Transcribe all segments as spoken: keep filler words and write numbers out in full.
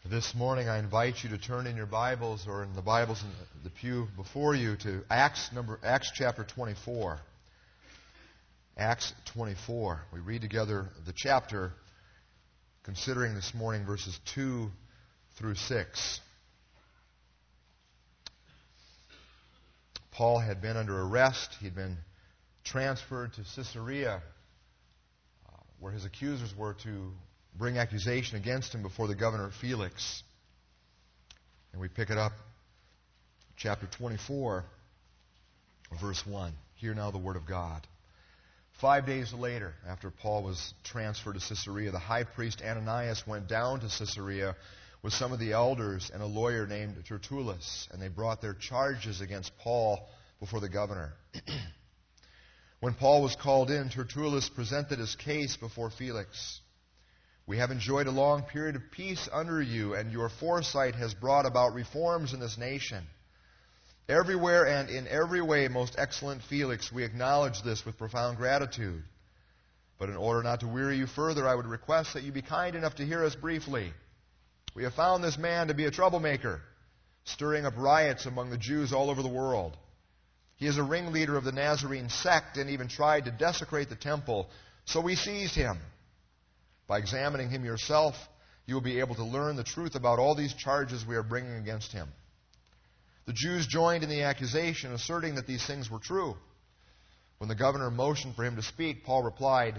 This morning I invite you to turn in your Bibles or in the Bibles in the pew before you to Acts number Acts chapter twenty-four. Acts twenty-four. We read together the chapter, considering this morning verses two through six. Paul had been under arrest. He had been transferred to Caesarea, uh, where his accusers were to bring accusation against him before the governor Felix. And we pick it up, chapter twenty-four, verse one. Hear now the word of God. Five days later, after Paul was transferred to Caesarea, the high priest Ananias went down to Caesarea with some of the elders and a lawyer named Tertullus, and they brought their charges against Paul before the governor. When Paul was called in, Tertullus presented his case before Felix. We have enjoyed a long period of peace under you, and your foresight has brought about reforms in this nation. Everywhere and in every way, most excellent Felix, we acknowledge this with profound gratitude. But in order not to weary you further, I would request that you be kind enough to hear us briefly. We have found this man to be a troublemaker, stirring up riots among the Jews all over the world. He is a ringleader of the Nazarene sect and even tried to desecrate the temple, so we seized him. By examining him yourself, you will be able to learn the truth about all these charges we are bringing against him. The Jews joined in the accusation, asserting that these things were true. When the governor motioned for him to speak, Paul replied,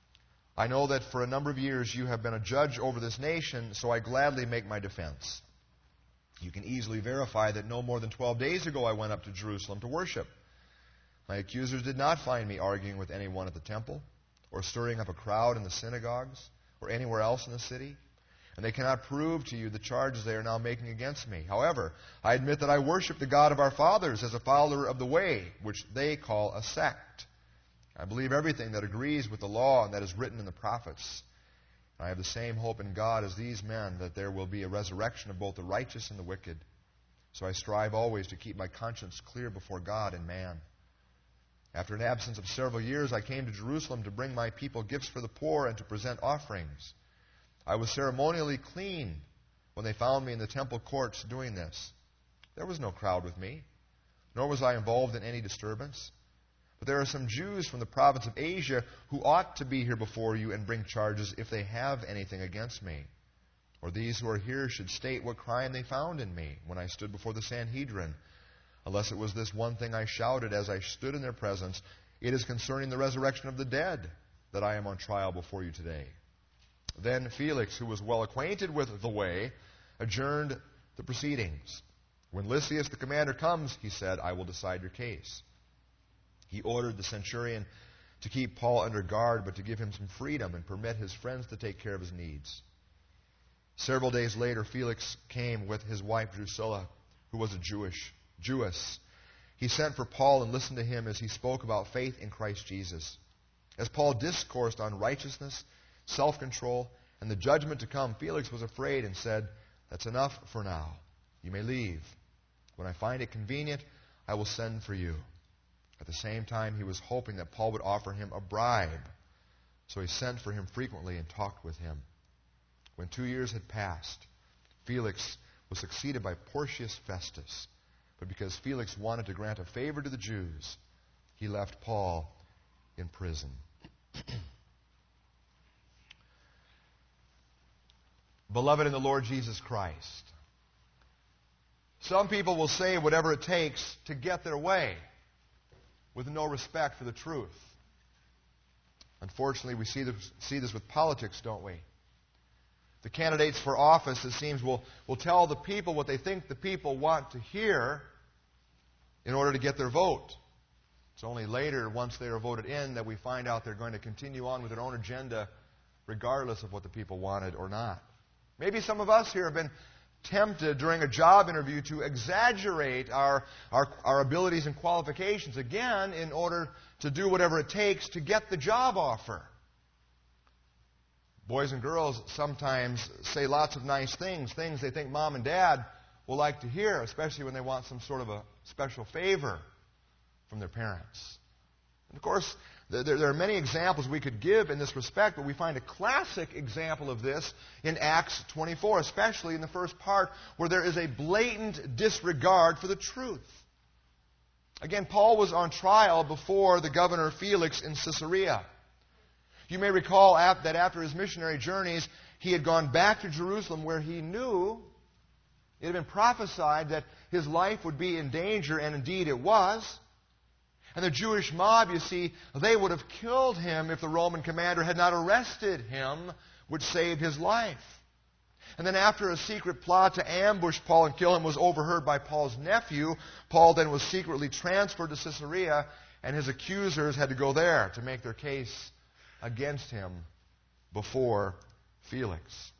I know that for a number of years you have been a judge over this nation, so I gladly make my defense. You can easily verify that no more than twelve days ago I went up to Jerusalem to worship. My accusers did not find me arguing with anyone at the temple, or stirring up a crowd in the synagogues, or anywhere else in the city. And they cannot prove to you the charges they are now making against me. However, I admit that I worship the God of our fathers as a follower of the way, which they call a sect. I believe everything that agrees with the law and that is written in the prophets. I have the same hope in God as these men, that there will be a resurrection of both the righteous and the wicked. So I strive always to keep my conscience clear before God and man. After an absence of several years, I came to Jerusalem to bring my people gifts for the poor and to present offerings. I was ceremonially clean when they found me in the temple courts doing this. There was no crowd with me, nor was I involved in any disturbance. But there are some Jews from the province of Asia who ought to be here before you and bring charges if they have anything against me. Or these who are here should state what crime they found in me when I stood before the Sanhedrin. Unless it was this one thing I shouted as I stood in their presence, it is concerning the resurrection of the dead that I am on trial before you today. Then Felix, who was well acquainted with the way, adjourned the proceedings. When Lysias the commander comes, he said, I will decide your case. He ordered the centurion to keep Paul under guard, but to give him some freedom and permit his friends to take care of his needs. Several days later, Felix came with his wife Drusilla, who was a Jewish Jewess. He sent for Paul and listened to him as he spoke about faith in Christ Jesus. As Paul discoursed on righteousness, self-control, and the judgment to come, Felix was afraid and said, That's enough for now. You may leave. When I find it convenient, I will send for you. At the same time, he was hoping that Paul would offer him a bribe. So he sent for him frequently and talked with him. When two years had passed, Felix was succeeded by Porcius Festus. But because Felix wanted to grant a favor to the Jews, he left Paul in prison. Beloved in the Lord Jesus Christ, some people will say whatever it takes to get their way with no respect for the truth. Unfortunately, we see this, see this with politics, don't we? The candidates for office, it seems, will, will tell the people what they think the people want to hear in order to get their vote. It's only later, once they are voted in, that we find out they're going to continue on with their own agenda regardless of what the people wanted or not. Maybe some of us here have been tempted during a job interview to exaggerate our, our, our abilities and qualifications, again, in order to do whatever it takes to get the job offer. Boys and girls sometimes say lots of nice things, things they think mom and dad will like to hear, especially when they want some sort of a special favor from their parents. And of course, There, there are many examples we could give in this respect, but we find a classic example of this in Acts twenty-four, especially in the first part, where there is a blatant disregard for the truth. Again, Paul was on trial before the governor Felix in Caesarea. You may recall that after his missionary journeys, he had gone back to Jerusalem where he knew it had been prophesied that his life would be in danger, and indeed it was. And the Jewish mob, you see, they would have killed him if the Roman commander had not arrested him, which saved his life. And then after a secret plot to ambush Paul and kill him was overheard by Paul's nephew, Paul then was secretly transferred to Caesarea, and his accusers had to go there to make their case against him before Felix.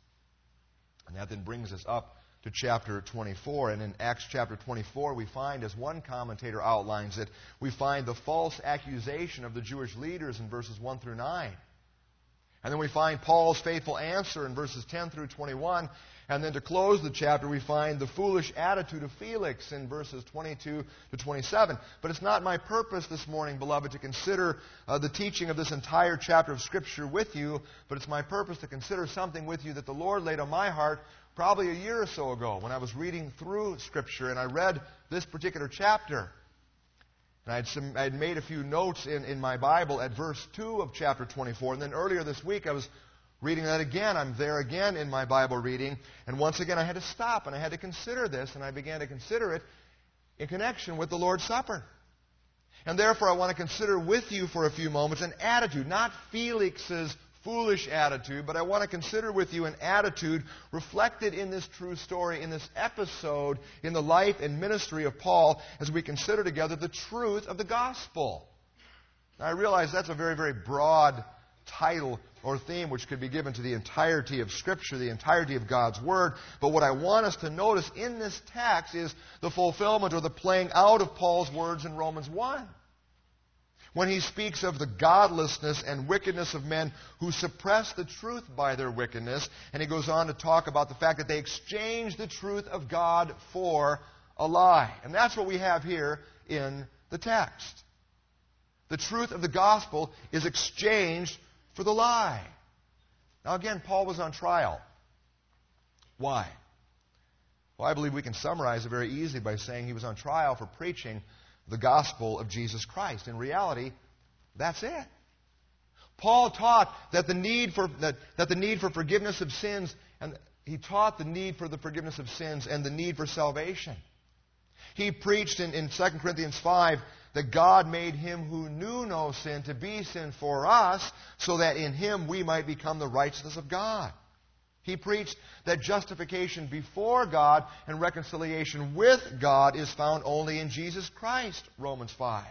And that then brings us up to chapter twenty-four. And in Acts chapter twenty-four, we find, as one commentator outlines it, we find the false accusation of the Jewish leaders in verses one through nine. And then we find Paul's faithful answer in verses ten through twenty-one. And then to close the chapter, we find the foolish attitude of Felix in verses twenty-two to twenty-seven. But it's not my purpose this morning, beloved, to consider uh, the teaching of this entire chapter of Scripture with you, but it's my purpose to consider something with you that the Lord laid on my heart probably a year or so ago when I was reading through Scripture and I read this particular chapter. And I had, some, I had made a few notes in, in my Bible at verse two of chapter twenty-four. And then earlier this week I was reading that again. I'm there again in my Bible reading. And once again I had to stop and I had to consider this. And I began to consider it in connection with the Lord's Supper. And therefore I want to consider with you for a few moments an attitude, not Felix's foolish attitude, but I want to consider with you an attitude reflected in this true story, in this episode, in the life and ministry of Paul, as we consider together the truth of the gospel. Now, I realize that's a very, very broad title or theme which could be given to the entirety of Scripture, the entirety of God's Word. But what I want us to notice in this text is the fulfillment or the playing out of Paul's words in Romans one. When he speaks of the godlessness and wickedness of men who suppress the truth by their wickedness, and he goes on to talk about the fact that they exchange the truth of God for a lie. And that's what we have here in the text. The truth of the gospel is exchanged for the lie. Now again, Paul was on trial. Why? Well, I believe we can summarize it very easily by saying he was on trial for preaching the gospel of Jesus Christ. In reality, that's it. Paul taught that the need for that, that the need for forgiveness of sins, and he taught the need for the forgiveness of sins and the need for salvation. He preached in, in Second Corinthians five that God made him who knew no sin to be sin for us, so that in him we might become the righteousness of God. He preached that justification before God and reconciliation with God is found only in Jesus Christ, Romans five.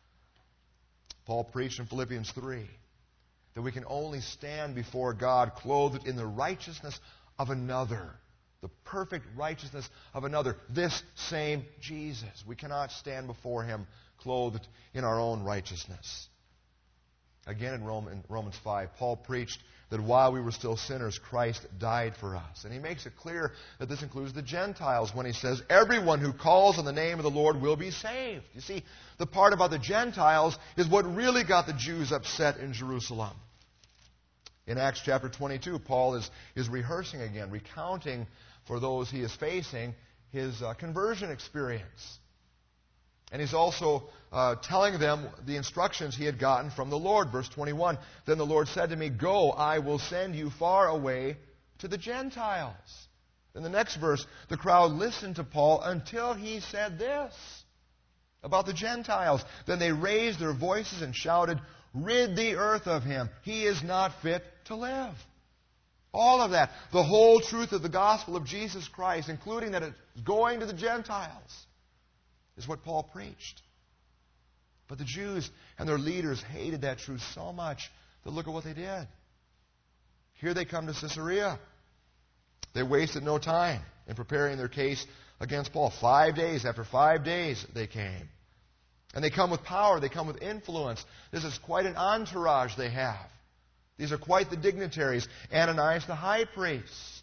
Paul preached in Philippians three that we can only stand before God clothed in the righteousness of another, the perfect righteousness of another, this same Jesus. We cannot stand before him clothed in our own righteousness. Again, in Romans five, Paul preached that while we were still sinners, Christ died for us. And he makes it clear that this includes the Gentiles when he says, everyone who calls on the name of the Lord will be saved. You see, the part about the Gentiles is what really got the Jews upset in Jerusalem. In Acts chapter twenty-two, Paul is, is rehearsing again, recounting for those he is facing his uh, conversion experience. And he's also uh, telling them the instructions he had gotten from the Lord. Verse twenty-one, then the Lord said to me, go, I will send you far away to the Gentiles. In the next verse, the crowd listened to Paul until he said this about the Gentiles. Then they raised their voices and shouted, rid the earth of him. He is not fit to live. All of that, the whole truth of the gospel of Jesus Christ, including that it's going to the Gentiles, is what Paul preached. But the Jews and their leaders hated that truth so much that look at what they did. Here they come to Caesarea. They wasted no time in preparing their case against Paul. Five days after five days they came. And they come with power. They come with influence. This is quite an entourage they have. These are quite the dignitaries. Ananias the high priest,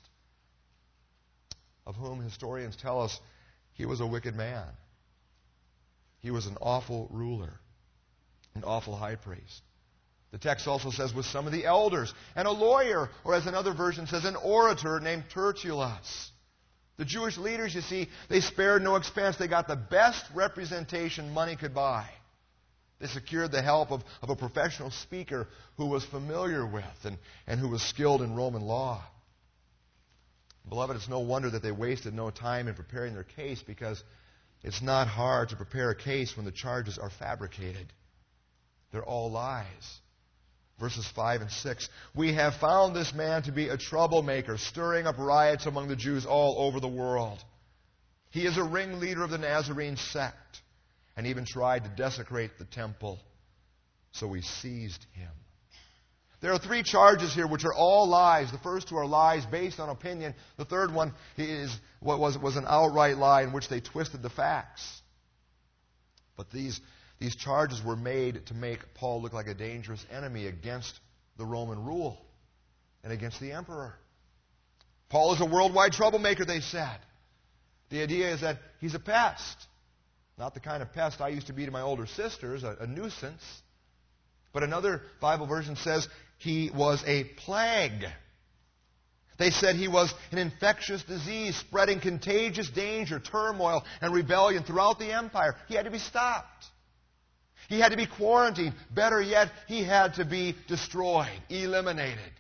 of whom historians tell us he was a wicked man. He was an awful ruler, an awful high priest. The text also says with some of the elders, and a lawyer, or as another version says, an orator named Tertullus. The Jewish leaders, you see, they spared no expense. They got the best representation money could buy. They secured the help of, of a professional speaker who was familiar with and, and who was skilled in Roman law. Beloved, it's no wonder that they wasted no time in preparing their case, because it's not hard to prepare a case when the charges are fabricated. They're all lies. Verses five and six. We have found this man to be a troublemaker, stirring up riots among the Jews all over the world. He is a ringleader of the Nazarene sect, and even tried to desecrate the temple. So we seized him. There are three charges here which are all lies. The first two are lies based on opinion. The third one is what was, was an outright lie in which they twisted the facts. But these, these charges were made to make Paul look like a dangerous enemy against the Roman rule and against the emperor. Paul is a worldwide troublemaker, they said. The idea is that he's a pest. Not the kind of pest I used to be to my older sisters, a, a nuisance. But another Bible version says he was a plague. They said he was an infectious disease spreading contagious danger, turmoil, and rebellion throughout the empire. He had to be stopped. He had to be quarantined. Better yet, he had to be destroyed, eliminated.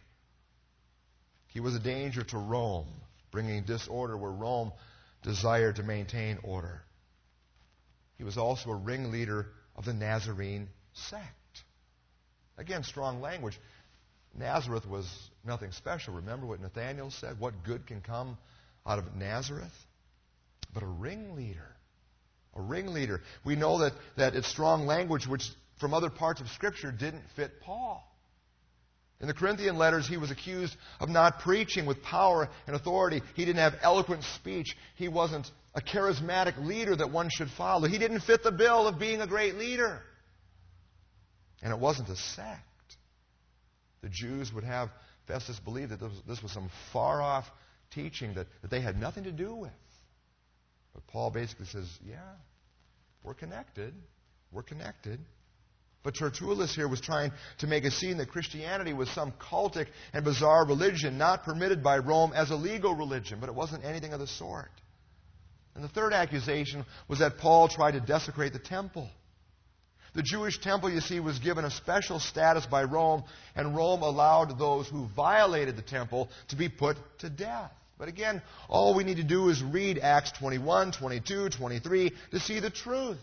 He was a danger to Rome, bringing disorder where Rome desired to maintain order. He was also a ringleader of the Nazarene sect. Again, strong language. Nazareth was nothing special. Remember what Nathanael said? What good can come out of Nazareth? But a ringleader. A ringleader. We know that, that it's strong language which from other parts of Scripture didn't fit Paul. In the Corinthian letters, he was accused of not preaching with power and authority. He didn't have eloquent speech. He wasn't a charismatic leader that one should follow. He didn't fit the bill of being a great leader. And it wasn't a sect. The Jews would have Festus believe that this was, this was some far-off teaching that, that they had nothing to do with. But Paul basically says, yeah, we're connected. We're connected. But Tertullus here was trying to make a scene that Christianity was some cultic and bizarre religion not permitted by Rome as a legal religion. But it wasn't anything of the sort. And the third accusation was that Paul tried to desecrate the temple. The Jewish temple, you see, was given a special status by Rome, and Rome allowed those who violated the temple to be put to death. But again, all we need to do is read Acts twenty-one, twenty-two, twenty-three to see the truth.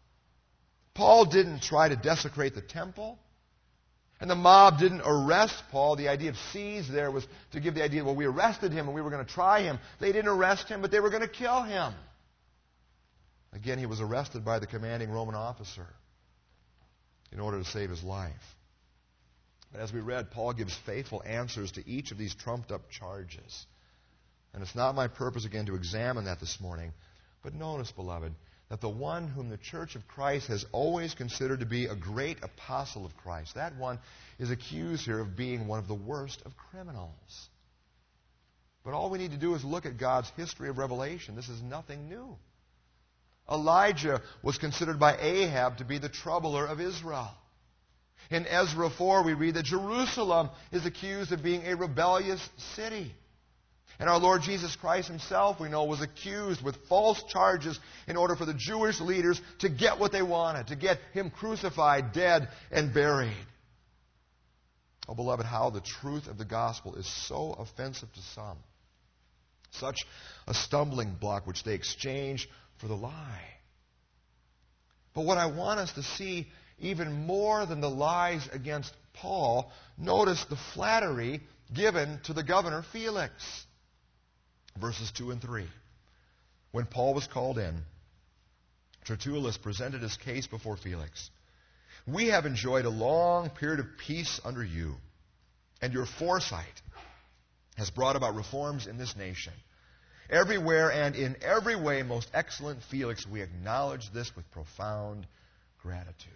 Paul didn't try to desecrate the temple, and the mob didn't arrest Paul. The idea of seize there was to give the idea, well, we arrested him and we were going to try him. They didn't arrest him, but they were going to kill him. Again, he was arrested by the commanding Roman officer in order to save his life. But as we read, Paul gives faithful answers to each of these trumped-up charges. And it's not my purpose, again, to examine that this morning. But notice, beloved, that the one whom the Church of Christ has always considered to be a great apostle of Christ, that one is accused here of being one of the worst of criminals. But all we need to do is look at God's history of revelation. This is nothing new. Elijah was considered by Ahab to be the troubler of Israel. In Ezra four, we read that Jerusalem is accused of being a rebellious city. And our Lord Jesus Christ himself, we know, was accused with false charges in order for the Jewish leaders to get what they wanted, to get him crucified, dead, and buried. Oh, beloved, how the truth of the gospel is so offensive to some. Such a stumbling block which they exchange for the lie. But what I want us to see, even more than the lies against Paul, notice the flattery given to the governor Felix. Verses two and three. When Paul was called in, Tertullus presented his case before Felix. We have enjoyed a long period of peace under you, and your foresight has brought about reforms in this nation. Everywhere and in every way, most excellent Felix, we acknowledge this with profound gratitude.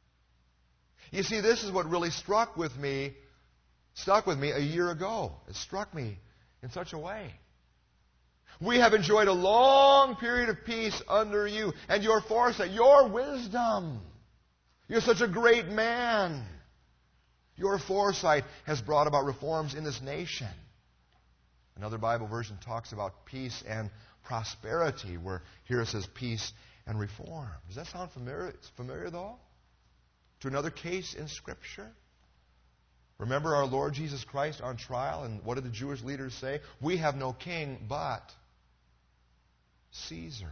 You see, this is what really struck with me, stuck with me a year ago. It struck me in such a way. We have enjoyed a long period of peace under you, and your foresight, your wisdom. You're such a great man. Your foresight has brought about reforms in this nation. Another Bible version talks about peace and prosperity, where here it says peace and reform. Does that sound familiar, familiar though? To another case in Scripture? Remember our Lord Jesus Christ on trial, and what did the Jewish leaders say? We have no king but Caesar.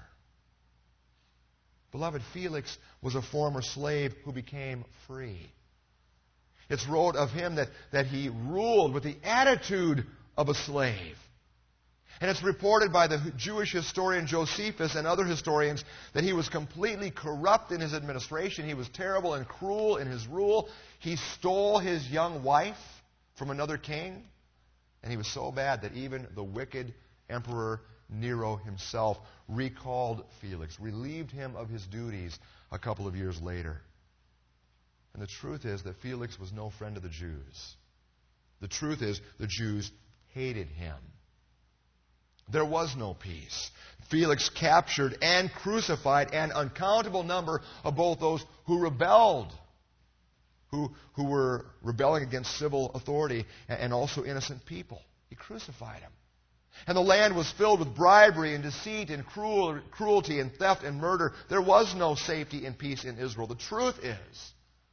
Beloved, Felix was a former slave who became free. It's wrote of him that, that he ruled with the attitude of a slave. And it's reported by the Jewish historian Josephus and other historians that he was completely corrupt in his administration. He was terrible and cruel in his rule. He stole his young wife from another king. And he was so bad that even the wicked Emperor Nero himself recalled Felix, relieved him of his duties a couple of years later. And the truth is that Felix was no friend of the Jews. The truth is the Jews hated him. There was no peace. Felix captured and crucified an uncountable number of both those who rebelled, who, who were rebelling against civil authority, and also innocent people. He crucified them. And the land was filled with bribery and deceit and cruel, cruelty and theft and murder. There was no safety and peace in Israel. The truth is,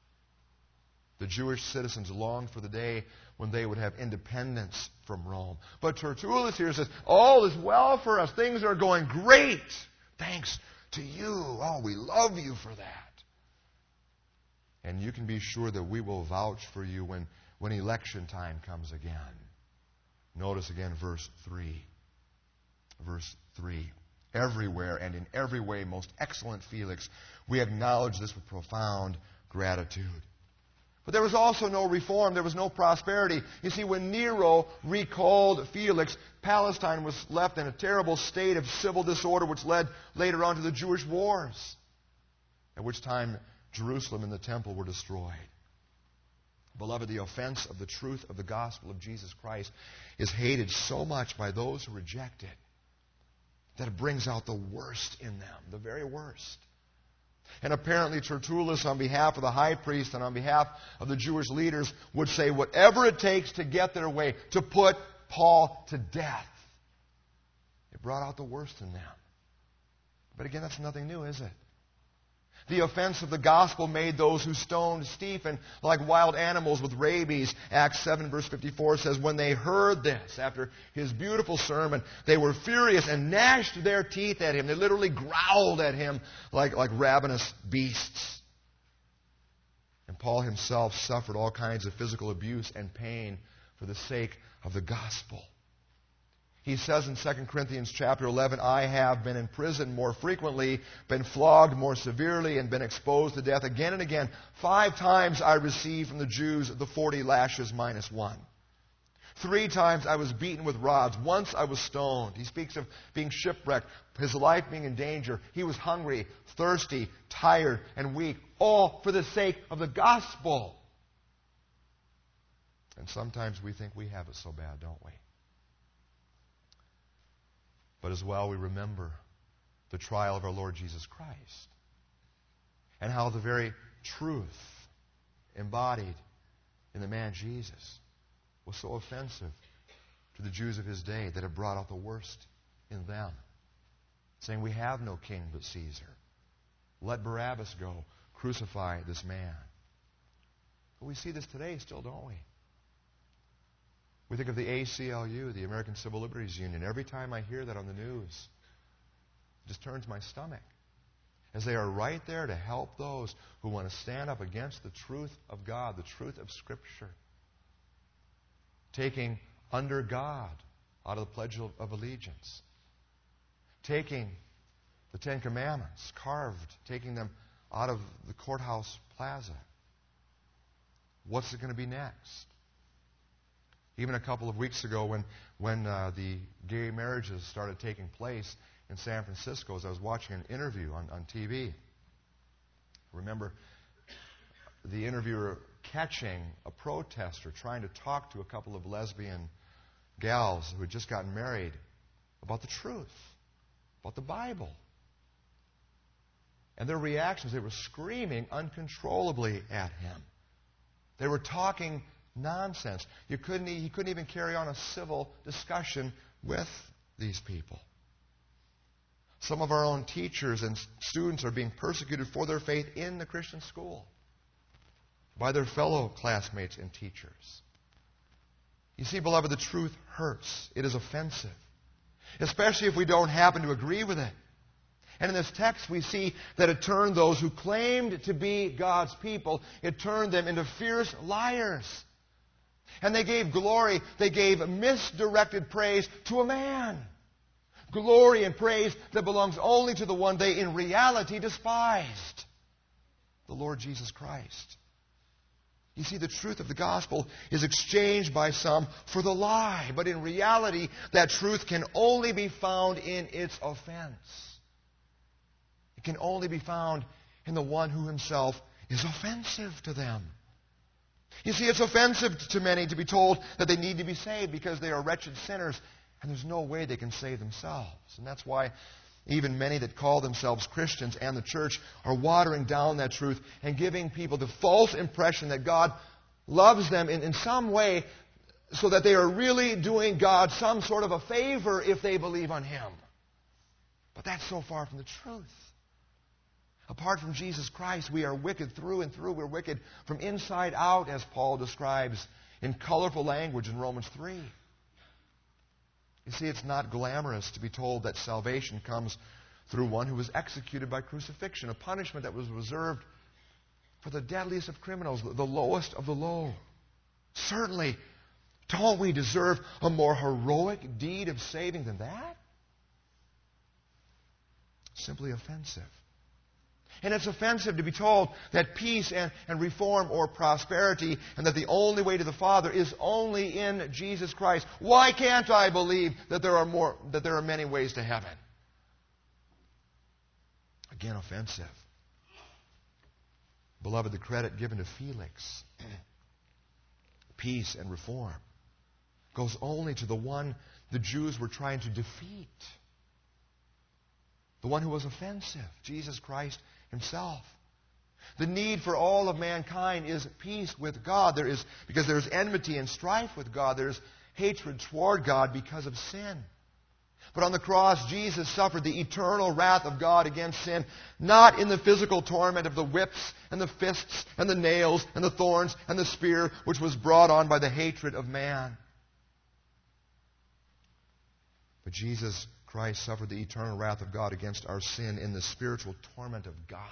the Jewish citizens longed for the day when they would have independence from Rome. But Tertullus here says, all is well for us. Things are going great. Thanks to you. Oh, we love you for that. And you can be sure that we will vouch for you when, when election time comes again. Notice again verse three. Verse three. Everywhere and in every way, most excellent Felix, we acknowledge this with profound gratitude. But there was also no reform. There was no prosperity. You see, when Nero recalled Felix, Palestine was left in a terrible state of civil disorder, which led later on to the Jewish wars, at which time Jerusalem and the temple were destroyed. Beloved, the offense of the truth of the gospel of Jesus Christ is hated so much by those who reject it that it brings out the worst in them, the very worst. And apparently Tertullus, on behalf of the high priest and on behalf of the Jewish leaders, would say whatever it takes to get their way, to put Paul to death. It brought out the worst in them. But again, that's nothing new, is it? The offense of the gospel made those who stoned Stephen like wild animals with rabies. Acts seven verse fifty-four says, when they heard this, after his beautiful sermon, they were furious and gnashed their teeth at him. They literally growled at him like, like ravenous beasts. And Paul himself suffered all kinds of physical abuse and pain for the sake of the gospel. He says in Second Corinthians chapter eleven, I have been in prison more frequently, been flogged more severely, and been exposed to death again and again. Five times I received from the Jews the forty lashes minus one. Three times I was beaten with rods. Once I was stoned. He speaks of being shipwrecked, his life being in danger. He was hungry, thirsty, tired, and weak, all for the sake of the gospel. And sometimes we think we have it so bad, don't we? But as well, we remember the trial of our Lord Jesus Christ and how the very truth embodied in the man Jesus was so offensive to the Jews of his day that it brought out the worst in them, saying, we have no king but Caesar. Let Barabbas go. Crucify this man. But we see this today still, don't we? We think of the A C L U, the American Civil Liberties Union. Every time I hear that on the news, it just turns my stomach. As they are right there to help those who want to stand up against the truth of God, the truth of Scripture. Taking under God out of the Pledge of Allegiance. Taking the Ten Commandments, carved, taking them out of the courthouse plaza. What's it going to be next? Even a couple of weeks ago when, when uh, the gay marriages started taking place in San Francisco, as I was watching an interview on, on T V, I remember the interviewer catching a protester trying to talk to a couple of lesbian gals who had just gotten married about the truth, about the Bible. And their reactions, they were screaming uncontrollably at him. They were talking nonsense. You couldn't, he couldn't even carry on a civil discussion with these people. Some of our own teachers and students are being persecuted for their faith in the Christian school by their fellow classmates and teachers. You see, beloved, the truth hurts. It is offensive, especially if we don't happen to agree with it. And in this text, we see that it turned those who claimed to be God's people, it turned them into fierce liars. And they gave glory, they gave misdirected praise to a man. Glory and praise that belongs only to the one they in reality despised, the Lord Jesus Christ. You see, the truth of the gospel is exchanged by some for the lie. But in reality, that truth can only be found in its offense. It can only be found in the one who himself is offensive to them. You see, it's offensive to many to be told that they need to be saved because they are wretched sinners, and there's no way they can save themselves. And that's why even many that call themselves Christians and the church are watering down that truth and giving people the false impression that God loves them in, in some way so that they are really doing God some sort of a favor if they believe on Him. But that's so far from the truth. Apart from Jesus Christ, we are wicked through and through. We're wicked from inside out, as Paul describes in colorful language in Romans three. You see, it's not glamorous to be told that salvation comes through one who was executed by crucifixion, a punishment that was reserved for the deadliest of criminals, the lowest of the low. Certainly, don't we deserve a more heroic deed of saving than that? Simply offensive. And it's offensive to be told that peace and, and reform or prosperity and that the only way to the Father is only in Jesus Christ. Why can't I believe that there are more, that there are many ways to heaven? Again, offensive. Beloved, the credit given to Felix, peace and reform, goes only to the one the Jews were trying to defeat. The one who was offensive, Jesus Christ Himself. The need for all of mankind is peace with God. There is, because there is enmity and strife with God. There is hatred toward God because of sin. But on the cross, Jesus suffered the eternal wrath of God against sin, not in the physical torment of the whips and the fists and the nails and the thorns and the spear, which was brought on by the hatred of man. But Jesus Christ suffered the eternal wrath of God against our sin in the spiritual torment of God,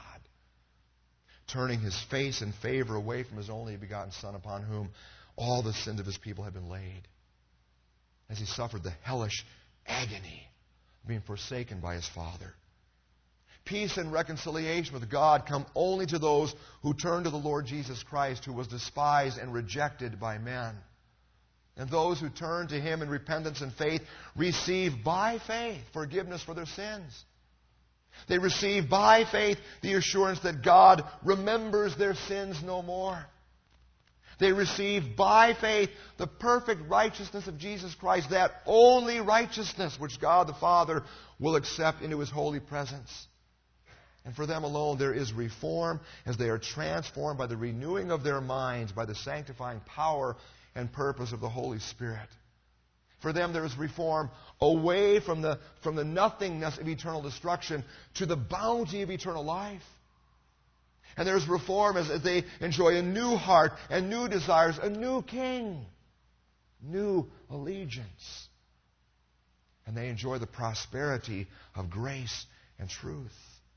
turning His face in favor away from His only begotten Son, upon whom all the sins of His people have been laid, as He suffered the hellish agony of being forsaken by His Father. Peace and reconciliation with God come only to those who turn to the Lord Jesus Christ, who was despised and rejected by men. And those who turn to Him in repentance and faith receive by faith forgiveness for their sins. They receive by faith the assurance that God remembers their sins no more. They receive by faith the perfect righteousness of Jesus Christ, that only righteousness which God the Father will accept into His holy presence. And for them alone there is reform as they are transformed by the renewing of their minds, by the sanctifying power and purpose of the Holy Spirit. For them there is reform away from the, from the nothingness of eternal destruction to the bounty of eternal life. And there is reform as they enjoy a new heart and new desires, a new king, new allegiance. And they enjoy the prosperity of grace and truth.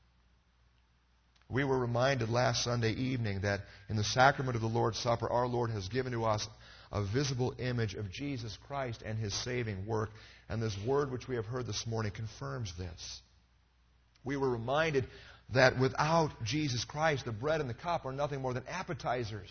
We were reminded last Sunday evening that in the sacrament of the Lord's Supper, our Lord has given to us a visible image of Jesus Christ and His saving work. And this word which we have heard this morning confirms this. We were reminded that without Jesus Christ, the bread and the cup are nothing more than appetizers.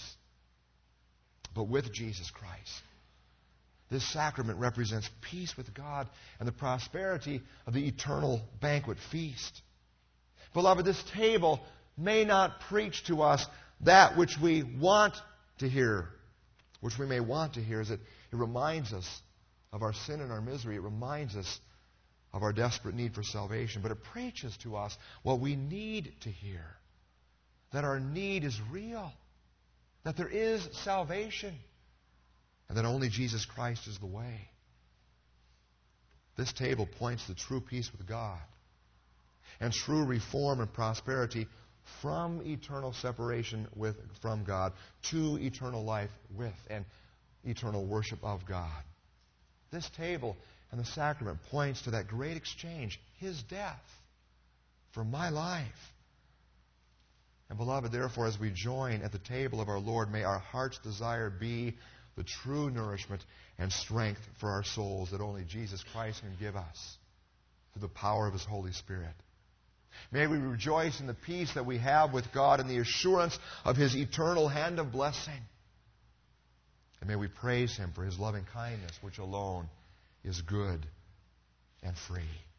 But with Jesus Christ, this sacrament represents peace with God and the prosperity of the eternal banquet feast. Beloved, this table may not preach to us that which we want to hear, which we may want to hear, is that it reminds us of our sin and our misery. It reminds us of our desperate need for salvation. But it preaches to us what we need to hear, that our need is real, that there is salvation, and that only Jesus Christ is the way. This table points to true peace with God and true reform and prosperity from eternal separation with, from God to eternal life with and eternal worship of God. This table and the sacrament points to that great exchange, His death for my life. And beloved, therefore, as we join at the table of our Lord, may our heart's desire be the true nourishment and strength for our souls that only Jesus Christ can give us through the power of His Holy Spirit. May we rejoice in the peace that we have with God and the assurance of His eternal hand of blessing. And may we praise Him for His loving kindness, which alone is good and free.